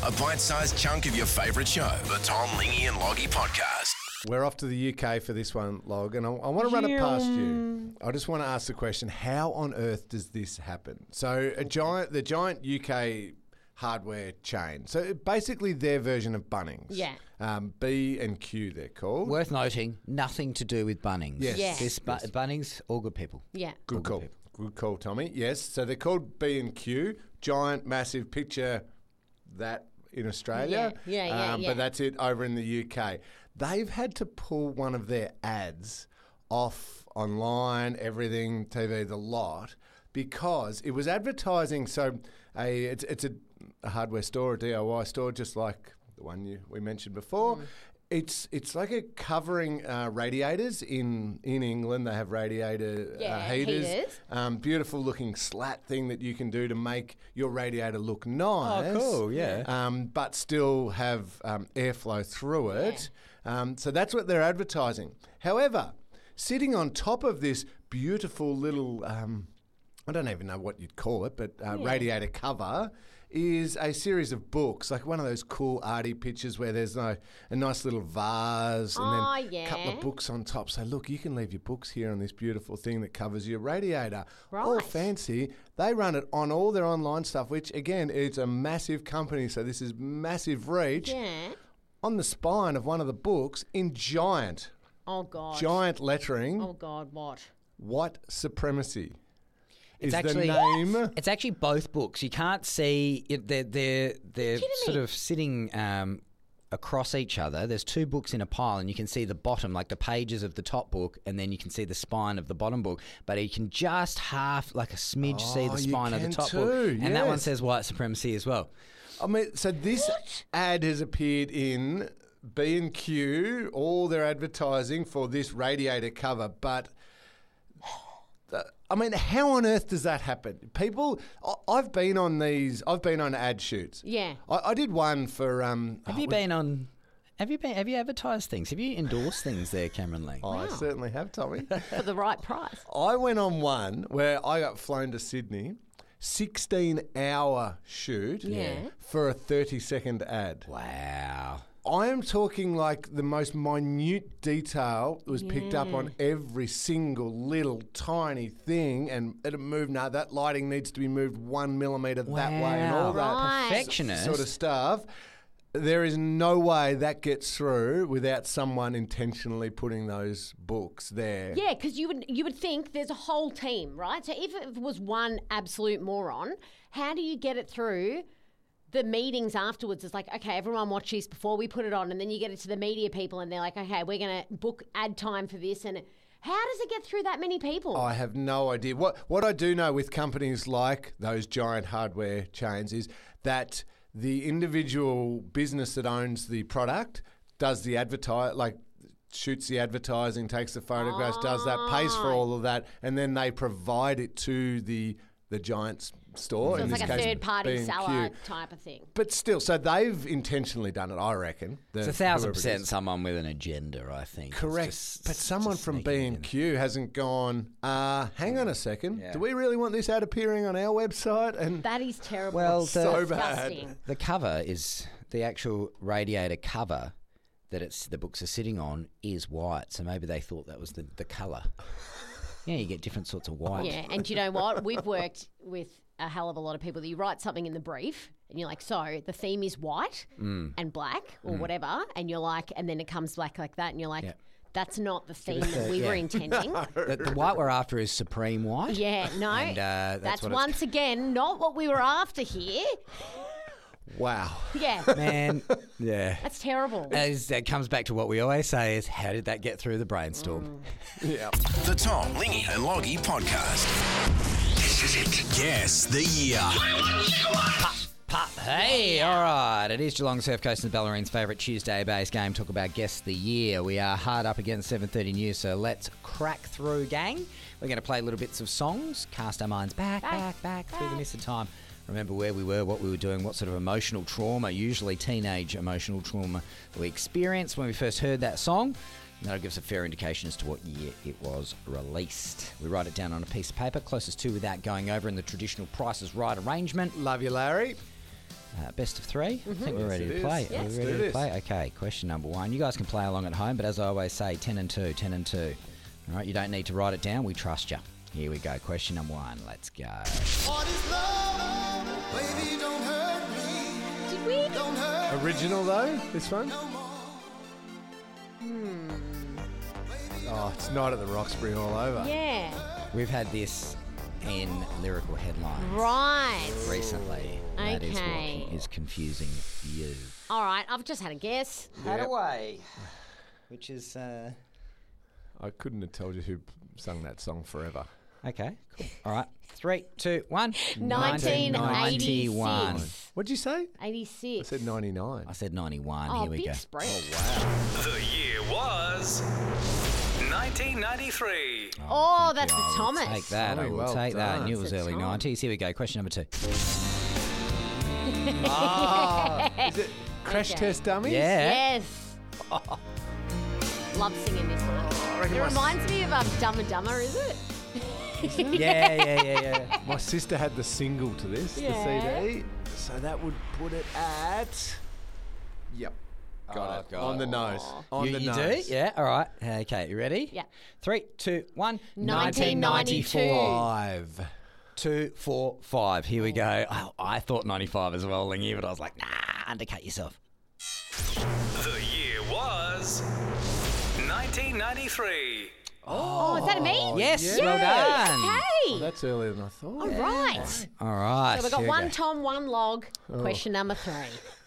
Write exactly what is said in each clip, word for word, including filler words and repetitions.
A bite-sized chunk of your favourite show. The Tom, Lingy and Loggy Podcast. We're off to the U K for this one, Log, and I, I want to run it past you. I just want to ask the question, how on earth does this happen? So a giant, the giant U K hardware chain, so basically their version of Bunnings. Yeah. Um, B and Q they're called. Worth noting, nothing to do with Bunnings. Yes. Yes. This bu- Yes. Bunnings, all good people. Yeah. Good All call. good Good call, Tommy. Yes, so they're called B and Q, giant, massive picture that in Australia. Yeah, yeah, yeah, um, yeah. But that's it over in the U K. They've had to pull one of their ads off online, everything, T V, the lot, because it was advertising. So a it's, it's a, a hardware store, a D I Y store, just like the one you, we mentioned before. Mm. It's it's like a covering uh, radiators in in England. They have radiator Yeah, uh, heaters. heaters. Um, beautiful looking slat thing that you can do to make your radiator look nice. Oh, cool, yeah. Um, but still have um, airflow through it. Um, so that's what they're advertising. However, sitting on top of this beautiful little, um, I don't even know what you'd call it, but uh, Yeah. radiator cover is a series of books, like one of those cool arty pictures where there's no, a nice little vase and Oh, then yeah. a couple of books on top. So look, you can leave your books here on this beautiful thing that covers your radiator. All Right. fancy. They run it on all their online stuff, which again, it's a massive company. So this is massive reach. Yeah. On the spine of one of the books in giant, Oh, God. giant lettering, Oh, God, what? white supremacy. It's is actually the name. It's actually both books. You can't see it, they're they're they're kidding sort me? of sitting um, across each other. There's two books in a pile, and you can see the bottom, like the pages of the top book, and then you can see the spine of the bottom book. But you can just half, like a smidge, see Oh, the you spine of the can top too, book, and that one yes. says white supremacy as well. I mean, so this ad has appeared in B and Q, all their advertising for this radiator cover, but the- I mean, how on earth does that happen? People, I- I've been on these, I've been on ad shoots. Yeah. I, I did one for. Um, Have oh, you been on? Have you been? Have you advertised things? Have you endorsed things there, Cameron Lee? Oh, I certainly have, Tommy. For the right price. I went on one where I got flown to Sydney, sixteen hour shoot Yeah. for a thirty second ad. Wow. I am talking like the most minute detail was picked up Yeah. on every single little tiny thing, and it moved. No, that lighting needs to be moved one millimetre that way, and all that Right. Perfectionist. sort of stuff. There is no way that gets through without someone intentionally putting those books there. Yeah, because you would you would think there's a whole team, right? So if it was one absolute moron, how do you get it through the meetings afterwards? It's like, okay, everyone watch this before we put it on, and then you get it to the media people, and they're like, okay, we're going to book ad time for this, and how does it get through that many people? I have no idea. What what I do know with companies like those giant hardware chains is that the individual business that owns the product does the advertise, like shoots the advertising, takes the photographs, does that, pays for all of that, and then they provide it to the the giant store. So in it's this like a case, third party B and Q. seller type of thing. But still, so they've intentionally done it, I reckon. The- It's a thousand whoever it percent is. someone with an agenda, I think. It's Correct. just- but someone just from sneaking B it and in. Q hasn't gone, uh, hang on a second, Yeah. do we really want this ad appearing on our website? And That is terrible. Well, It's the- So bad. disgusting. The cover is the actual radiator cover that it's the books are sitting on is white, so maybe they thought that was the, the colour. Yeah, you get different sorts of white. Yeah, and do you know what? We've worked with a hell of a lot of people that you write something in the brief and you're like, so the theme is white Mm. and black or whatever, and you're like, and then it comes black like that, and you're like, Yeah. that's not the theme that we yeah. were intending. The, the white we're after is supreme white. Yeah, no, And, uh, that's that's what it's- once again not what we were after here. wow. Yeah, Man, yeah. that's terrible. As that comes back to what we always say is, how did that get through the brainstorm? Yeah. The Tom, Lingy and Loggy Podcast. This is it. Guess the year. Pop. Hey, all right. It is Geelong Surf Coast and Ballerine's favourite Tuesday-based game. Talk about Guess the Year. We are hard up against seven thirty news, so let's crack through, gang. We're going to play little bits of songs, cast our minds back, back, back, through the mist of time. Remember where we were, what we were doing, what sort of emotional trauma, usually teenage emotional trauma, that we experienced when we first heard that song. And that'll give us a fair indication as to what year it was released. We write it down on a piece of paper, closest to without going over in the traditional Price is Right arrangement. Love you, Larry. Uh, best of three. Mm-hmm. I think we're ready Yes, to it play. is. Are Yes. we Let's ready do to this. play? Okay, question number one. You guys can play along at home, but as I always say, ten and two, ten and two. All right, you don't need to write it down. We trust you. Here we go. Question number one. Let's go. What is love? Baby, don't hurt me. Did we? Don't hurt Original though, this one? no more. Oh, it's Night at the Roxbury all over. Yeah. We've had this in lyrical headlines Right. recently. That is Okay. what is confusing you. All right. I've just had a guess. Had away. Which is, uh... I couldn't have told you who sung that song forever. okay, cool. All right. Three, two, one. nineteen ninety-one. eighty-six. What'd you say? eighty-six. I said ninety-nine. I said ninety-one. Oh, Here we big go. spread. The year was nineteen ninety-three. Oh, that's Thank you. the I will Thomas. Take that. I Tommy, will well take that. I done. knew it was It's a early Tom. nineties. Here we go. Question number two. Is it Crash Okay. Test Dummies? Yeah. Yes. Love singing this one. reckon It my- reminds me of um, Dumb and Dumber, is it? yeah, yeah, yeah, yeah. My sister had the single to this, Yeah. the C D. So that would put it at. Yep. Got Oh, it. God. On the nose. On you the you nose. do? Yeah, all right. Okay, you ready? Yeah. Three, two, one. nineteen ninety-two. Five. Two, four, five. Here we go. Oh, I thought ninety-five as well, Lingy, but I was like, nah, undercut yourself. The year was nineteen ninety-three. Oh, is that a me? Yes, yeah. well done. Hey. Oh, that's earlier than I thought. All right. All right. So we've got here we one go. Tom, one log. Question number three.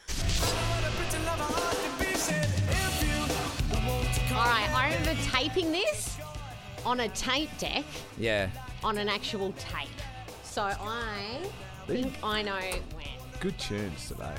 All right, I remember taping this on a tape deck Yeah. on an actual tape. So I think I know when. Good tunes today.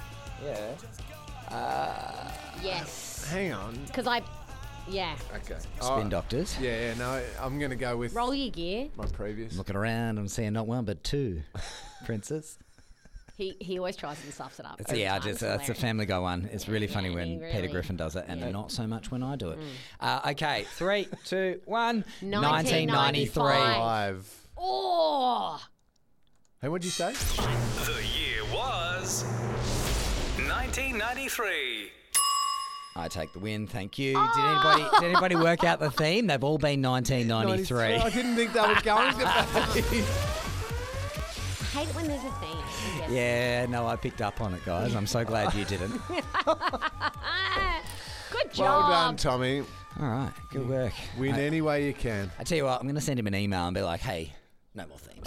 Yeah. Yes. Hang on. Because I, yeah. Okay. Spin doctors. Yeah, yeah, no, I'm going to go with Roll your gear. my previous. Looking around, I'm seeing not one but two. Princess. He he always tries and stuffs it up. It's, every yeah, I time. just, It's uh, it's a hilarious. Family Guy one. It's really Yeah, funny he when really- Peter Griffin does it, and Yeah. not so much when I do it. Uh, okay, three, two, one. nineteen ninety-five. Five. Oh. Hey, what'd you say? The year was nineteen ninety-three. I take the win, thank you. Did anybody did anybody work out the theme? They've all been nineteen ninety-three. I didn't think they were going to be. I hate it when there's a theme. I guess. Yeah, no, I picked up on it, guys. I'm so glad you didn't. Ah, good job. Well done, Tommy. All right, good work. Win I, any way you can. I tell you what, I'm going to send him an email and be like, hey, no more themes.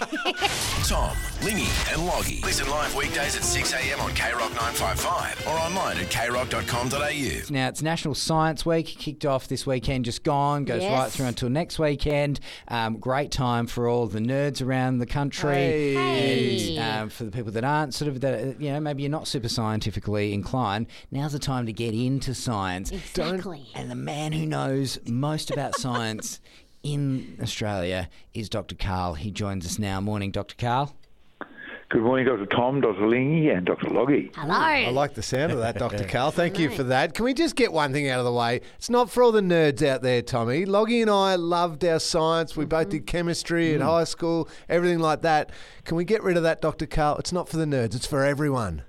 Tom, Lingy, and Loggy. Listen live weekdays at six a.m. on K Rock nine fifty-five or online at k rock dot com dot a u. Now, it's National Science Week, kicked off this weekend, just gone, goes Yes. right through until next weekend. Um, great time for all the nerds around the country. Hey. Hey. And um, for the people that aren't sort of, that, you know, maybe you're not super scientifically inclined, now's the time to get into science. Exactly. And the man who knows most about science in Australia is Doctor Carl. He joins us now. Morning, Doctor Carl. Good morning, Doctor Tom, Doctor Lingy, and Doctor Loggy. Hello. I like the sound of that, Doctor Carl. Thank you for that. Can we just get one thing out of the way? It's not for all the nerds out there, Tommy. Loggy and I loved our science. We both did chemistry in high school, everything like that. Can we get rid of that, Doctor Carl? It's not for the nerds. It's for everyone.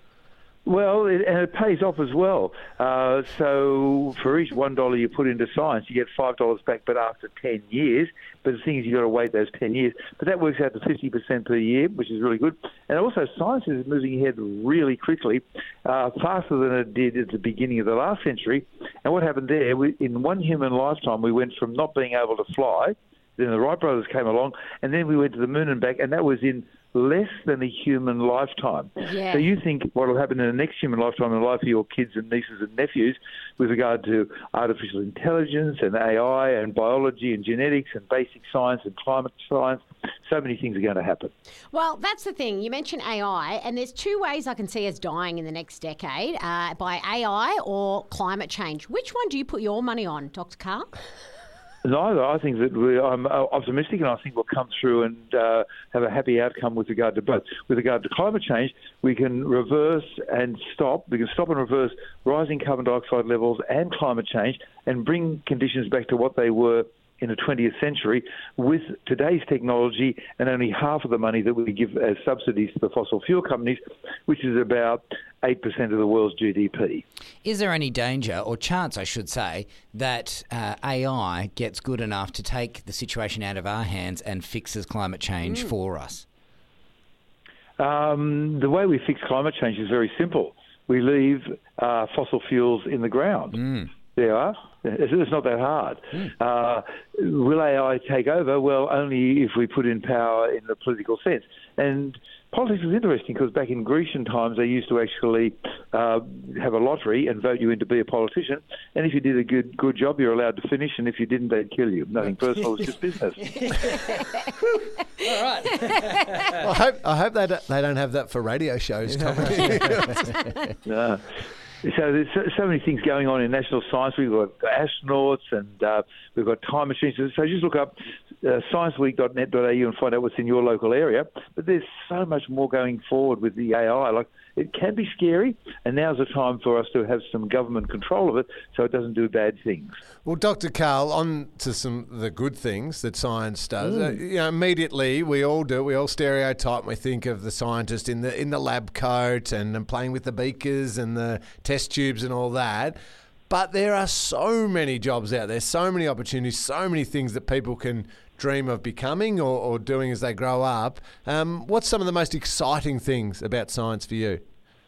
Well, it, and it pays off as well. Uh, so for each one dollar you put into science, you get five dollars back, but after ten years. But the thing is, you've got to wait those ten years. But that works out to fifty percent per year, which is really good. And also, science is moving ahead really quickly, uh, faster than it did at the beginning of the last century. And what happened there, we, in one human lifetime, we went from not being able to fly, then the Wright brothers came along, and then we went to the moon and back, and that was in less than a human lifetime. Yeah. So you think what will happen in the next human lifetime in the life of your kids and nieces and nephews with regard to artificial intelligence and A I and biology and genetics and basic science and climate science. So many things are going to happen. Well, that's the thing. You mentioned A I, and there's two ways I can see us dying in the next decade, uh, by A I or climate change. Which one do you put your money on, Doctor Carl? Neither. I think that we, I'm optimistic, and I think we'll come through and uh, have a happy outcome with regard to both. With regard to climate change, we can reverse and stop. We can stop and reverse rising carbon dioxide levels and climate change, and bring conditions back to what they were in the twentieth century with today's technology and only half of the money that we give as subsidies to the fossil fuel companies, which is about eight percent of the world's G D P. Is there any danger, or chance I should say, that uh, A I gets good enough to take the situation out of our hands and fixes climate change mm. for us? Um, the way we fix climate change is very simple. We leave uh, fossil fuels in the ground. Mm. There are. It's not that hard. Mm. Uh, will A I take over? Well, only if we put in power in the political sense. And politics is interesting because back in Grecian times, they used to actually uh, have a lottery and vote you in to be a politician. And if you did a good good job, you're allowed to finish. And if you didn't, they'd kill you. Nothing personal, it's just business. All right. I hope I hope they don't, they don't have that for radio shows, Tommy. No. So there's so, so many things going on in national science. We've got astronauts and uh, we've got time machines. So just look up uh, science week dot net dot a u and find out what's in your local area. But there's so much more going forward with the A I. Like, it can be scary, and now's the time for us to have some government control of it so it doesn't do bad things. Well, Doctor Karl, on to some of the good things that science does. Mm. Uh, you know, immediately we all do. We all stereotype. And we think of the scientist in the in the lab coat and, and playing with the beakers and the test tubes and all that. But there are so many jobs out there, so many opportunities, so many things that people can dream of becoming or, or doing as they grow up. Um, what's some of the most exciting things about science for you?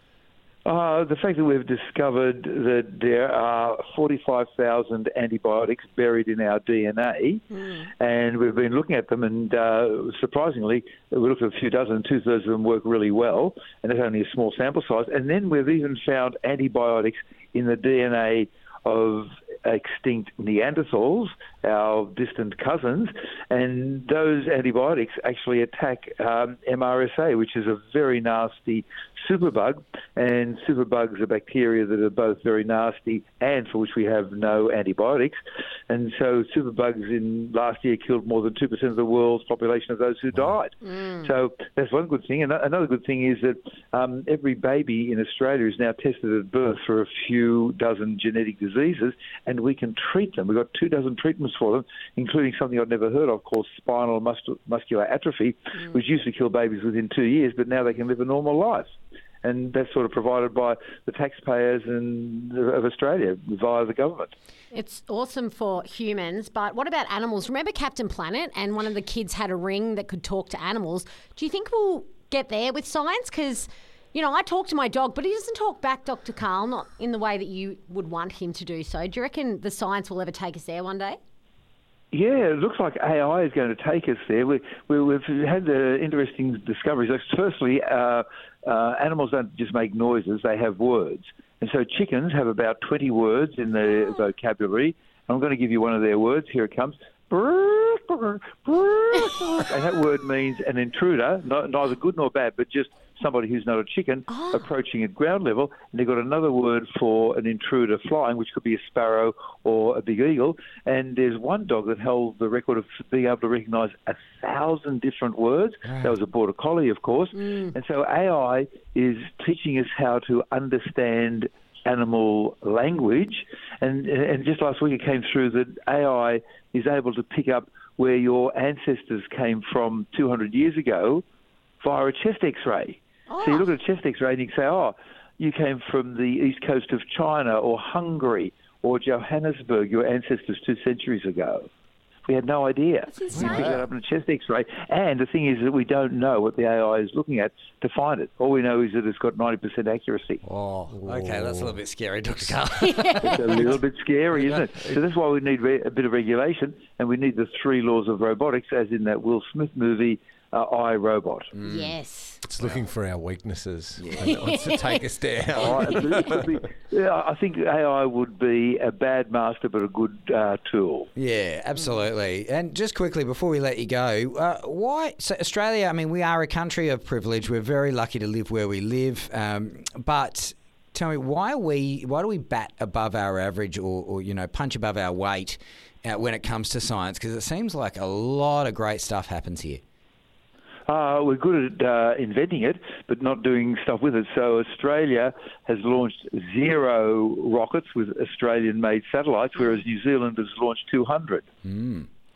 Uh, the fact that we've discovered that there are forty-five thousand antibiotics buried in our D N A, mm. and we've been looking at them, and uh, surprisingly, we looked at a few dozen, and two-thirds of them work really well, and that's only a small sample size. And then we've even found antibiotics in the D N A of extinct Neanderthals, our distant cousins, and those antibiotics actually attack um, M R S A, which is a very nasty superbug, and superbugs are bacteria that are both very nasty and for which we have no antibiotics. And so superbugs in last year killed more than two percent of the world's population of those who died. Mm. So that's one good thing. And another good thing is that um, every baby in Australia is now tested at birth for a few dozen genetic diseases, and we can treat them. We've got two dozen treatments for them, including something I'd never heard of called spinal mus- muscular atrophy, mm. which used to kill babies within two years, but now they can live a normal life. And that's sort of provided by the taxpayers and, of Australia via the government. It's awesome for humans, but what about animals? Remember Captain Planet, and one of the kids had a ring that could talk to animals. Do you think we'll get there with science? Because, you know, I talk to my dog, but he doesn't talk back, Doctor Karl, not in the way that you would want him to do so. Do you reckon the science will ever take us there one day? Yeah, it looks like A I is going to take us there. We, we, we've had uh, interesting discoveries. Firstly, uh, uh, animals don't just make noises, they have words. And so chickens have about twenty words in their oh. vocabulary. I'm going to give you one of their words. Here it comes. And that word means an intruder, not, neither good nor bad, but just somebody who's not a chicken oh. approaching at ground level. And they've got another word for an intruder flying, which could be a sparrow or a big eagle. And there's one dog that held the record of being able to recognise a thousand different words. Right. That was a border collie, of course. Mm. And so A I is teaching us how to understand animal language. And, and just last week it came through that A I is able to pick up where your ancestors came from two hundred years ago via a chest X-ray. Oh. So you look at a chest X-ray and you can say, oh, you came from the east coast of China or Hungary or Johannesburg, your ancestors two centuries ago. We had no idea. That's we picked that up in a chest X-ray. And the thing is that we don't know what the A I is looking at to find it. All we know is that it's got ninety percent accuracy. Oh, okay, that's a little bit scary, Doctor Karl. It's a little bit scary, isn't it? So that's why we need re- a bit of regulation, and we need the three laws of robotics, as in that Will Smith movie, uh, I, Robot. Mm. Yes. It's looking for our weaknesses. Yeah. And it wants to take us down. Oh, yeah, I think A I would be a bad master but a good uh, tool. Yeah, absolutely. And just quickly, before we let you go, uh, why... So Australia, I mean, we are a country of privilege. We're very lucky to live where we live. Um, but tell me, why are we... Why do we bat above our average or, or you know, punch above our weight uh, when it comes to science? Because it seems like a lot of great stuff happens here. Uh, we're good at uh, inventing it, but not doing stuff with it. So Australia has launched zero rockets with Australian-made satellites, whereas New Zealand has launched two hundred. Mm.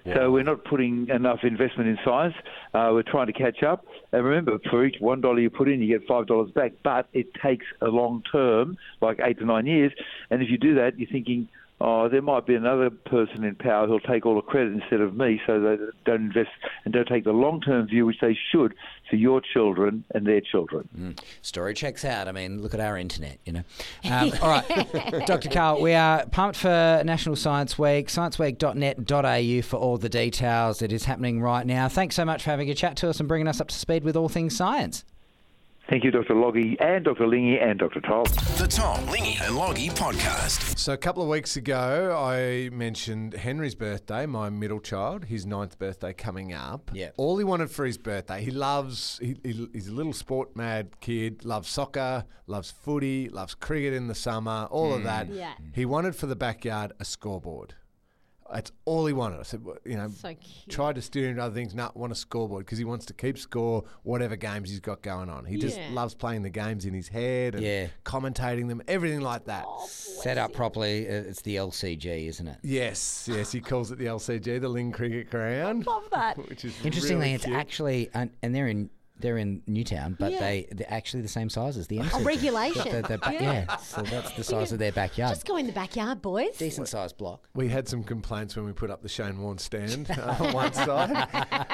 So we're not putting enough investment in science. Uh, we're trying to catch up. And remember, for each one dollar you put in, you get five dollars back. But it takes a long term, like eight to nine years. And if you do that, you're thinking, oh, there might be another person in power who'll take all the credit instead of me, so they don't invest and don't take the long-term view, which they should, for your children and their children. Mm. Story checks out. I mean, look at our internet, you know. Um, all right, Doctor Carl, we are pumped for National Science Week, science week dot net dot a u for all the details. It is happening right now. Thanks so much for having a chat to us and bringing us up to speed with all things science. Thank you, Doctor Loggy and Doctor Lingy and Doctor Tom. The Tom, Lingy and Loggy Podcast. So a couple of weeks ago, I mentioned Henry's birthday, my middle child, his ninth birthday coming up. Yeah. All he wanted for his birthday, he loves, he, he, he's a little sport mad kid, loves soccer, loves footy, loves cricket in the summer, all of that. Yeah. He wanted for the backyard a scoreboard. That's all he wanted. I said, well, you know, So cute. tried to steer him to other things. No, want a scoreboard because he wants to keep score whatever games he's got going on. He just Yeah. loves playing the games in his head and Yeah. commentating them, everything like that. Set up properly, uh, it's the L C G, isn't it? Yes, yes, he calls it the L C G, the Ling Cricket Ground. Love that. Which is Interestingly, really it's cute. actually, and, and they're in they're in Newtown, but Yeah. they they're actually the same size as the M C G. Oh, regulation. The- the ba- Yeah. yeah, so that's the size of their backyard. Just go in the backyard, boys. Decent sized block. We had some complaints when we put up the Shane Warne stand uh, on one side.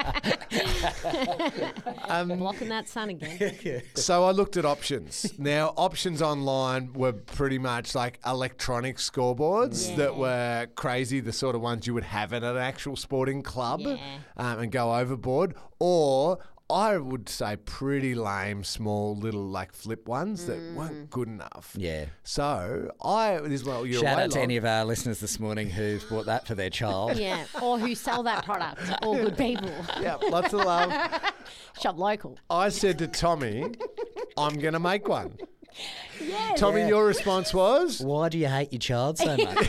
Blocking that sun again. So I looked at options. Now, options online were pretty much like electronic scoreboards Yeah. that were crazy, the sort of ones you would have at an actual sporting club Yeah. um, and go overboard. Or I would say pretty lame, small, little like flip ones that Mm. weren't good enough. Yeah. So I, this is well, you're Shout away out to long. any of our listeners this morning who've bought that for their child. Yeah, or who sell that product. All good people. Yeah, lots of love. Shop local. I said to Tommy, I'm going to make one. Yeah. Tommy, your response was? Why do you hate your child so much?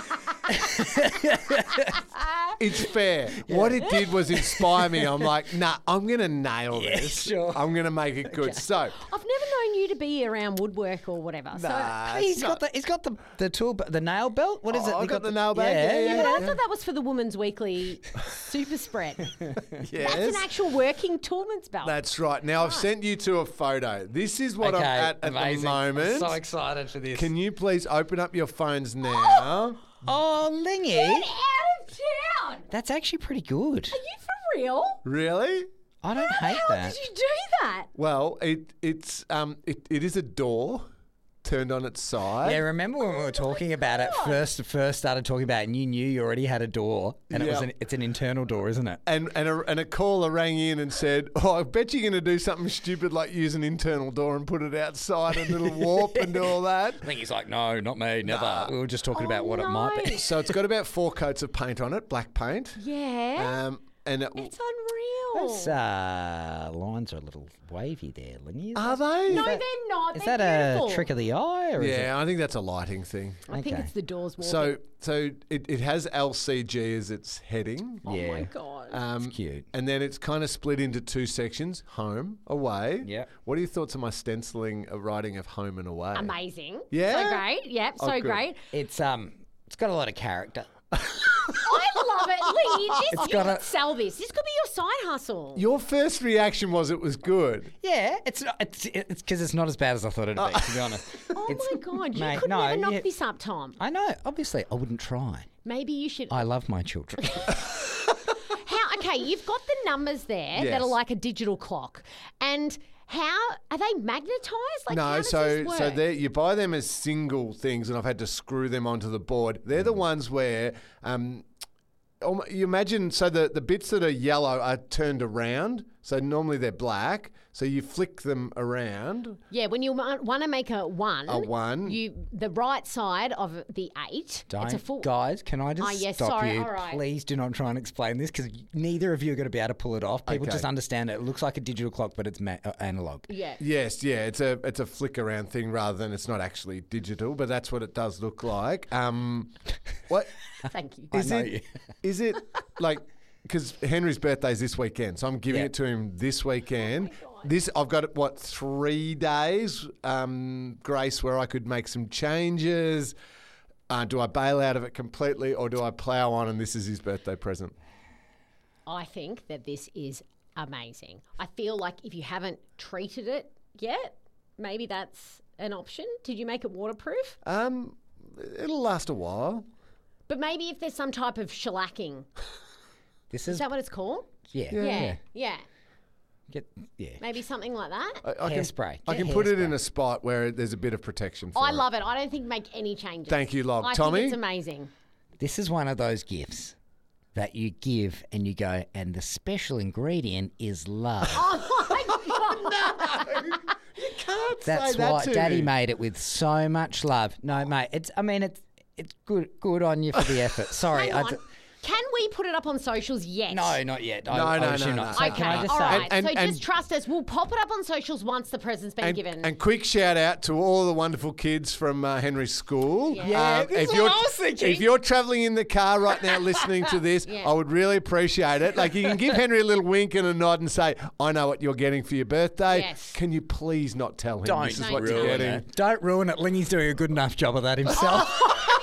It's fair. What it did was inspire me. I'm like, nah, I'm going to nail this. sure. I'm going to make it good. So, I've never known you to be around woodwork or whatever. So nah, He's it's got not- the he's got the the tool the nail belt. What is Oh, it? I He got the nail belt, yeah, Yeah, yeah. but I thought that was for the Women's Weekly Super Spread. yes. That's an actual working toolman's belt. That's right. Now, I've sent you to a photo. This is what I'm Okay, at at amazing. the moment. I'm so excited for this. Can you please open up your phones now? oh, Lingy, Get out of town! that's actually pretty good. Are you for real? Really? I don't How hate the hell that. did you do that? Well, it it's um it, it is a door turned on its side. Yeah, remember when we were talking about it first? First started talking about it, and you knew you already had a door, and it was Yeah. an, it's an internal door, isn't it? And and a, and a caller rang in and said, "Oh, I bet you're going to do something stupid like use an internal door and put it outside and it'll warp and do all that." I think he's like, no, not me, never. We were just talking about Oh, what it might be. no. So it's got about four coats of paint on it, black paint. Yeah. Um, and it, it's unreal. Those uh, lines are a little wavy there, Lingy. Is are that- they? no, that- they're not. Is They're that beautiful. a trick of the eye? Or is it? Yeah, I think that's a lighting thing. I think Okay. it's the doors walking. So so it, it has L C G as its heading. oh Yeah. my God. Um, cute. And then it's kind of split into two sections: home, away. Yep. What are your thoughts on my stenciling a writing of home and away? Amazing. Yeah? So great. Yep. Oh, So good. great. It's um, it's got a lot of character. I love it. Lee, this, It's you got can a- sell this. This could be your side hustle. Your first reaction was it was good. Yeah, it's not, it's it's because it's not as bad as I thought it'd be. To be honest. oh It's- my God. You mate, could no, never knock you- this up, Tom. I know. Obviously, I wouldn't try. Maybe you should. I love my children. How? Okay, you've got the numbers there that Yes. are like a digital clock. And how are they magnetized? Like, how No, does so this work? so they you buy them as single things, and I've had to screw them onto the board. They're the ones where um, almo- you imagine. So the the bits that are yellow are turned around. So normally they're black. So you flick them around. Yeah, when you want to make a one, A one. you the right side of the eight. Don't, it's a full. guys, can I just Ah, yes, stop sorry, you? all right. Please do not try and explain this because neither of you are going to be able to pull it off. People Okay. just understand it. It looks like a digital clock, but it's ma- uh, analog. Yeah. Yes, yeah, it's a it's a flick around thing rather than it's not actually digital, but that's what it does look like. Um, what Thank you. is know it? you. Is it like? Because Henry's birthday's this weekend, so I'm giving Yeah. it to him this weekend. This I've got what three days, um, Grace, where I could make some changes. Uh, do I bail out of it completely, or do I plough on and this is his birthday present? I think that this is amazing. I feel like if you haven't treated it yet, maybe that's an option. Did you make it waterproof? Um, it'll last a while. But maybe if there's some type of shellacking. This Is is, that what it's called? yeah. Yeah. Yeah. Get, yeah. Maybe something like that. I, I can, Hairspray. I Get can put it in hairspray. a spot where there's a bit of protection for I it. love it. I don't think make any changes. Thank you, Log. I Tommy? think it's amazing. This is one of those gifts that you give and you go, and the special ingredient is love. Oh my God. You can't That's say that why to Daddy me. made it with so much love. No, mate, it's. I mean, it's. It's good. Good on you for the effort. Sorry, Hang I on. d- Can we put it up on socials yet? no, not yet. I, No, I no, assume no, not. no. So Okay, can I just all say, right. And- so and- just trust us. We'll pop it up on socials once the present's been And, given. and quick shout out to all the wonderful kids from uh, Henry's school. Yeah. Yeah, this is what you're, I was thinking. If you're travelling in the car right now listening to this, Yeah. I would really appreciate it. Like you can give Henry a little wink and a nod and say, I know what you're getting for your birthday. Yes. Can you please not tell him don't this is Don't what you're ruin getting? it. Don't ruin it. Lingy's doing a good enough job of that himself.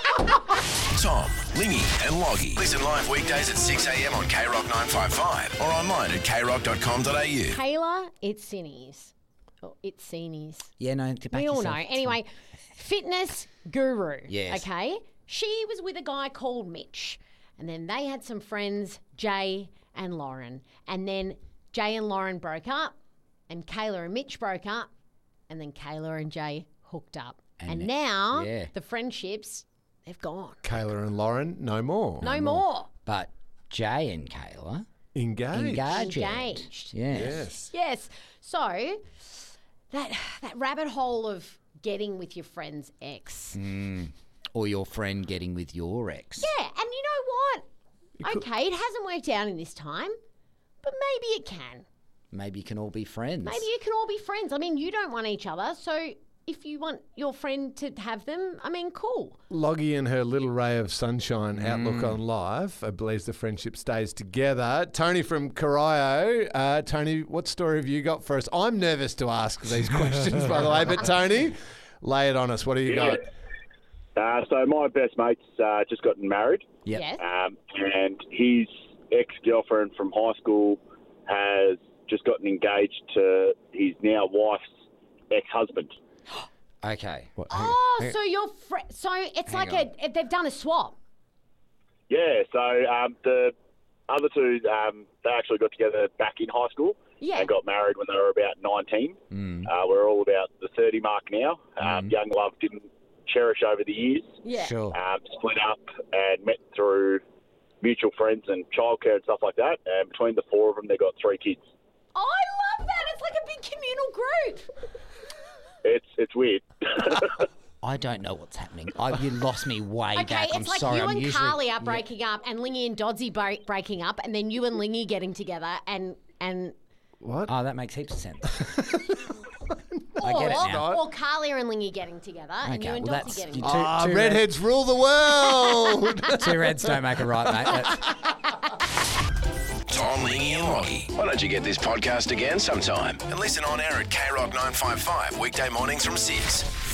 Tom, Lingy and Loggy. Listen live weekdays at six a.m. on K Rock nine five five or online at k rock dot com dot a u. Kayla, it's Cinnies. Or it's Cinnies. yeah, no. to back We all yourself. know. Anyway, fitness guru. Yes. Okay. She was with a guy called Mitch. And then they had some friends, Jay and Lauren. And then Jay and Lauren broke up. And Kayla and Mitch broke up. And then Kayla and Jay hooked up. And, And- now yeah. the friendships, they've gone. Kayla and Lauren, no more. No more. But Jay and Kayla Engaged. engaged. Engaged. Yes. Yes. Yes. So that that rabbit hole of getting with your friend's ex. Or your friend getting with your ex. Yeah, and you know what? Okay, it hasn't worked out in this time, but maybe it can. Maybe you can all be friends. Maybe you can all be friends. I mean, you don't want each other, so if you want your friend to have them, I mean, cool. Loggy and her little ray of sunshine Mm. outlook on life. I believe the friendship stays together. Tony from Corio. Uh, Tony, what story have you got for us? I'm nervous to ask these questions, by the way, but Tony, lay it on us. What do you got? Uh, so my best mate's uh, just gotten married, Yep. Yes. um, and his ex-girlfriend from high school has just gotten engaged to his now wife's ex-husband. Okay. Oh, so your friend. So it's like on. a they've done a swap. Yeah, so um, the other two, um, they actually got together back in high school Yeah. and got married when they were about nineteen. Uh, we're all about the thirty mark now. Um, Young love didn't cherish over the years. Yeah. Sure. Um, split up and met through mutual friends and childcare and stuff like that. And between the four of them, they got three kids. I love that. It's like a big communal group. It's it's weird. I don't know what's happening. I, you lost me way Okay, back. it's I'm like sorry. you I'm and usually, Carly are breaking up, and Lingy and Doddsy break, breaking up, and then you and Lingy getting together, and and What? Oh, that makes heaps of sense. or, I get it now. or Carly and Lingy getting together, and you Okay, and well, Doddsy that's getting you together. two, Ah, two redheads rule the world. Reds, two reds don't make a right, mate. That's, Tom, Lingy and Loggy. Why don't you get this podcast again sometime and listen on air at K Rock nine five five weekday mornings from six.